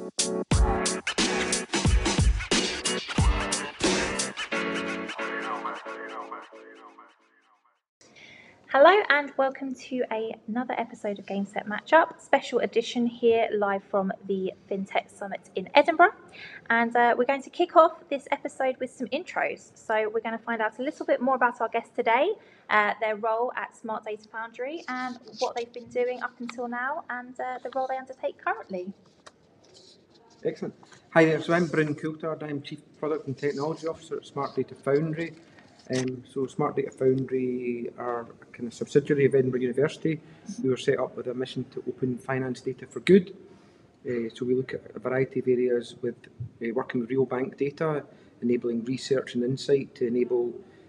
Hello and welcome to another episode of Game Set Matchup, special edition here live from the FinTech Summit in Edinburgh. And we're going to kick off this episode with some intros. So we're going to find out a little bit more about our guests today, their role at Smart Data Foundry and what they've been doing up until now and the role they undertake currently. Excellent. Hi there, so I'm Bryn Coulthard. I'm Chief Product and Technology Officer at Smart Data Foundry. So Smart Data Foundry are a kind of subsidiary of Edinburgh University. We were set up with a mission to open finance data for good. So we look at a variety of areas with working with real bank data, enabling research and insight to enable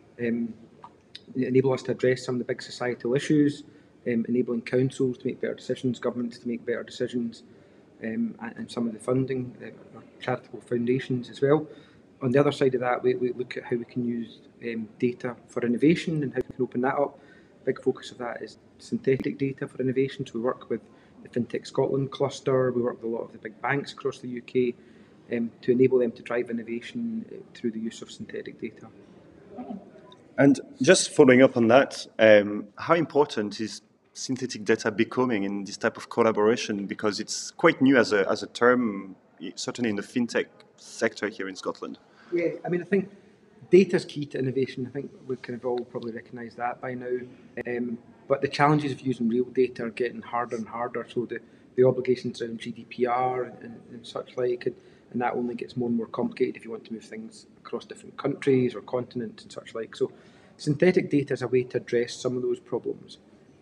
us to address some of the big societal issues, enabling councils to make better decisions, governments to make better decisions, and some of the funding, our charitable foundations as well. On the other side of that, we look at how we can use data for innovation and how we can open that up. Big focus of that is synthetic data for innovation. So we work with the FinTech Scotland cluster, we work with a lot of the big banks across the UK to enable them to drive innovation through the use of synthetic data. And just following up on that, how important is synthetic data becoming in this type of collaboration? Because it's quite new as a term, certainly in the FinTech sector here in Scotland. Yeah, I mean, I think data is key to innovation. I think we kind of all probably recognise that by now. But the challenges of using real data are getting harder and harder. So the obligations around GDPR and such like, and that only gets more and more complicated if you want to move things across different countries or continents and such like. So synthetic data is a way to address some of those problems.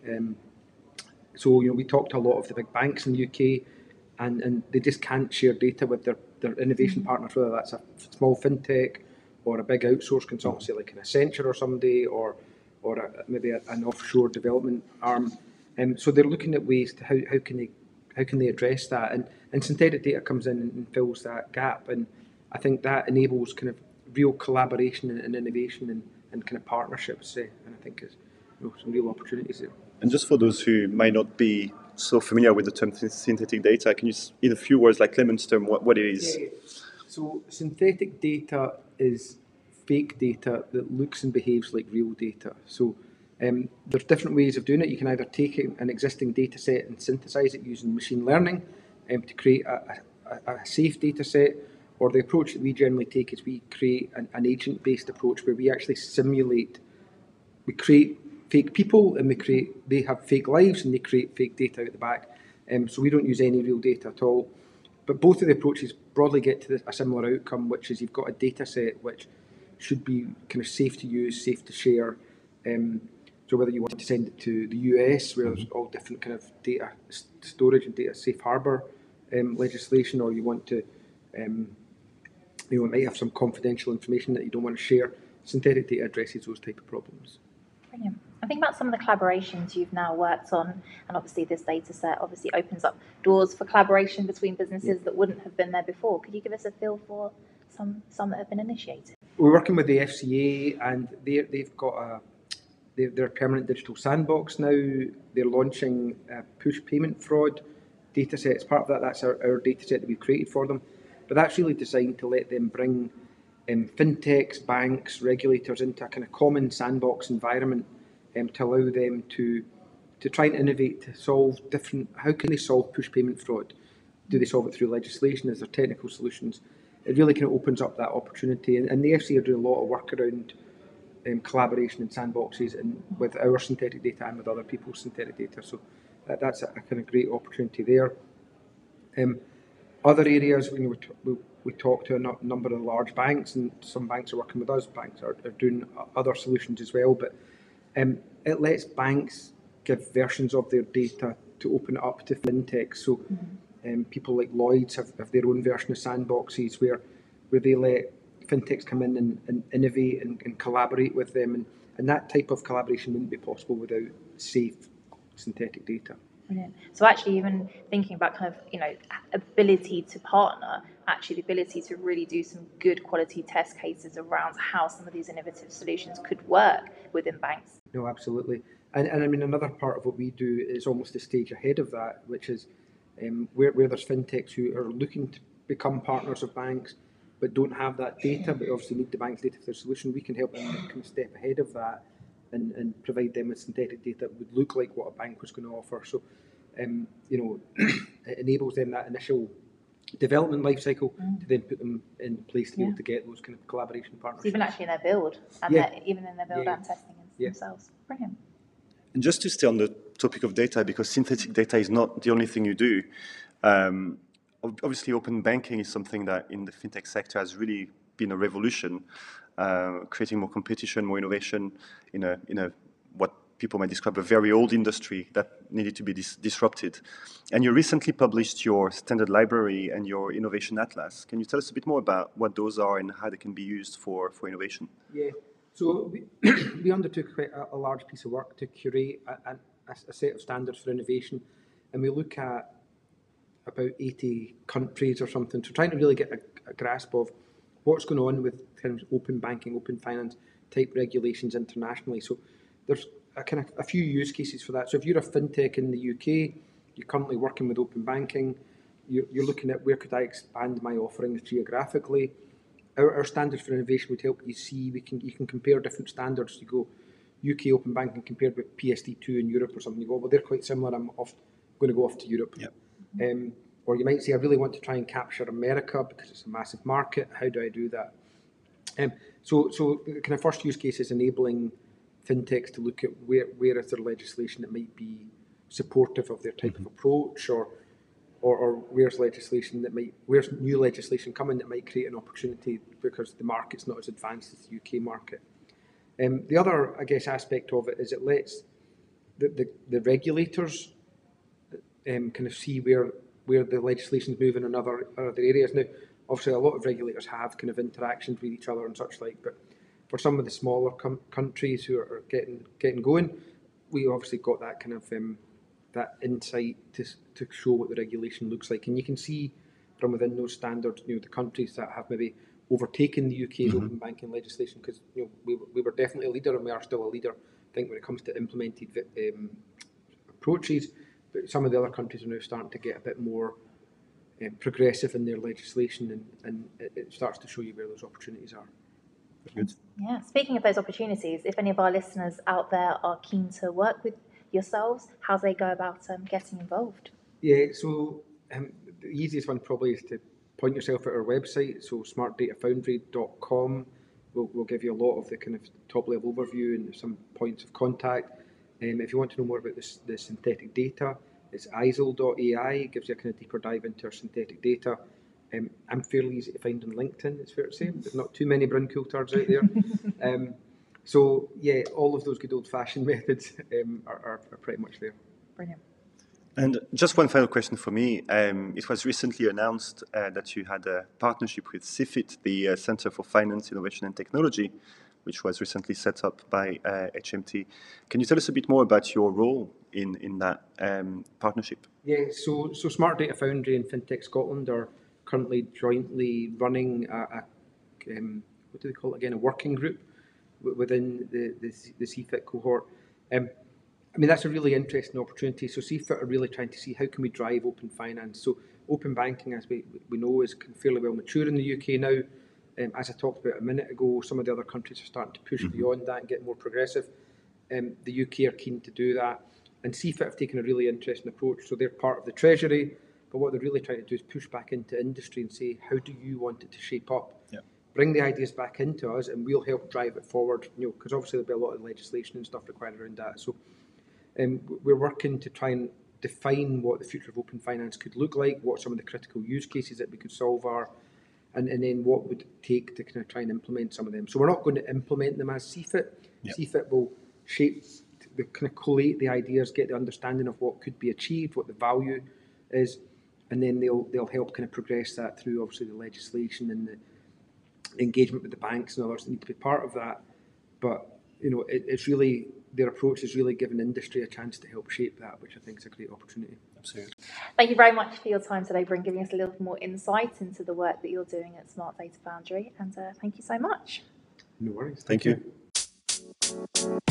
So we talk to a lot of the big banks in the UK, and they just can't share data with their innovation partners, whether that's a small fintech or a big outsource consultancy like an Accenture or somebody, or maybe an offshore development arm. So they're looking at ways to how can they address that, and synthetic data comes in and fills that gap, and I think that enables kind of real collaboration and innovation and kind of partnerships, and I think is some real opportunities there. And just for those who might not be so familiar with the term synthetic data, can you, in a few words, like layman's term, what it is? Yeah. So synthetic data is fake data that looks and behaves like real data. So there's different ways of doing it. You can either take an existing data set and synthesize it using machine learning to create a safe data set, or the approach that we generally take is we create an agent-based approach where we actually we create fake people, and they have fake lives and they create fake data out the back. So we don't use any real data at all. But both of the approaches broadly get to a similar outcome, which is you've got a data set which should be kind of safe to use, safe to share. So whether you want to send it to the US, where there's all different kind of data storage and data safe harbor legislation, or you want to, might have some confidential information that you don't want to share, synthetic data addresses those type of problems. Brilliant. I think about some of the collaborations you've now worked on, and obviously this data set obviously opens up doors for collaboration between businesses that wouldn't have been there before. Could you give us a feel for some that have been initiated? We're working with the FCA, and they've got their permanent digital sandbox now. They're launching a push payment fraud data set. As part of that, that's our data set that we've created for them. But that's really designed to let them bring fintechs, banks, regulators into a kind of common sandbox environment to allow them to try and innovate to solve how can they solve push payment fraud? Do they solve it through legislation? Is there technical solutions? It really kind of opens up that opportunity, and the FCA are doing a lot of work around collaboration in sandboxes and with our synthetic data and with other people's synthetic data. So that's a kind of great opportunity there. Other areas, we talk to a number of large banks, and some banks are working with us. Banks are doing other solutions as well, but it lets banks give versions of their data to open it up to fintechs. So people like Lloyds have their own version of sandboxes where they let fintechs come in and innovate and collaborate with them, and that type of collaboration wouldn't be possible without safe synthetic data. Brilliant. So actually, even thinking about kind of ability to partner, actually the ability to really do some good quality test cases around how some of these innovative solutions could work within banks. No, absolutely. And I mean, another part of what we do is almost a stage ahead of that, which is where there's fintechs who are looking to become partners of banks but don't have that data, but obviously need the bank's data for their solution, we can help them kind of step ahead of that and provide them with synthetic data that would look like what a bank was going to offer. So, it enables them that initial development life cycle to then put them in place to be able to get those kind of collaboration partnerships. So even actually in their build, and even in their build and testing themselves. Brilliant. And just to stay on the topic of data, because synthetic data is not the only thing you do. Obviously, open banking is something that in the fintech sector has really been a revolution, creating more competition, more innovation in a what people might describe a very old industry that needed to be disrupted. And you recently published your standard library and your innovation atlas. Can you tell us a bit more about what those are and how they can be used for innovation? Yeah, so we undertook quite a large piece of work to curate a set of standards for innovation, and we look at about 80 countries or something, so trying to really get a grasp of what's going on with kind of open banking, open finance type regulations internationally. So there's a few use cases for that. So if you're a fintech in the UK, you're currently working with open banking, you're looking at where could I expand my offerings geographically. Our standards for innovation would help you see, you can compare different standards. You go UK open banking compared with PSD2 in Europe or something. You go, well, they're quite similar, I'm going to go off to Europe. Yep. Or you might say, I really want to try and capture America because it's a massive market. How do I do that? So the kind of first use case is enabling fintechs to look at where is there legislation that might be supportive of their type of approach, or where's new legislation coming that might create an opportunity because the market's not as advanced as the UK market. The other, I guess, aspect of it is it lets the regulators kind of see where the legislation's moving in other areas. Now, obviously, a lot of regulators have kind of interactions with each other and such like, but for some of the smaller countries who are getting going, we obviously got that kind of that insight to show what the regulation looks like, and you can see from within those standards, the countries that have maybe overtaken the UK's open banking legislation, because we were definitely a leader and we are still a leader, I think, when it comes to implemented approaches. But some of the other countries are now starting to get a bit more progressive in their legislation, and it starts to show you where those opportunities are. Good. Yeah. Speaking of those opportunities, if any of our listeners out there are keen to work with yourselves, how do they go about getting involved? Yeah, so the easiest one probably is to point yourself at our website. So smartdatafoundry.com will give you a lot of the kind of top level overview and some points of contact. If you want to know more about the synthetic data, it's isle.ai. It gives you a kind of deeper dive into our synthetic data. I'm fairly easy to find on LinkedIn, it's fair to say. There's not too many brown cool turds out there. So yeah, all of those good old-fashioned methods are pretty much there. Brilliant. And just one final question for me. It was recently announced that you had a partnership with CFIT, the Center for Finance, Innovation and Technology, which was recently set up by HMT. Can you tell us a bit more about your role in that partnership? Yeah, so Smart Data Foundry and FinTech Scotland are currently jointly running what do they call it again, a working group within the CFIT cohort. I mean, that's a really interesting opportunity. So CFIT are really trying to see how can we drive open finance. So open banking, as we know, is fairly well mature in the UK now. As I talked about a minute ago, some of the other countries are starting to push beyond that and get more progressive. The UK are keen to do that. And CFIT have taken a really interesting approach. So they're part of the Treasury, but what they're really trying to do is push back into industry and say, how do you want it to shape up? Yeah. Bring the ideas back into us and we'll help drive it forward, because obviously there'll be a lot of legislation and stuff required around that. So we're working to try and define what the future of open finance could look like, what some of the critical use cases that we could solve are, and then what would it take to kind of try and implement some of them. So we're not going to implement them as CFIT. Yep. CFIT will shape, kind of collate the ideas, get the understanding of what could be achieved, what the value is, and then they'll help kind of progress that through obviously the legislation and the engagement with the banks and others that need to be part of that. But it's really, their approach is really giving industry a chance to help shape that, which I think is a great opportunity. Absolutely. Thank you very much for your time today, Bryn, giving us a little more insight into the work that you're doing at Smart Data Foundry, and thank you so much. No worries. Thank you.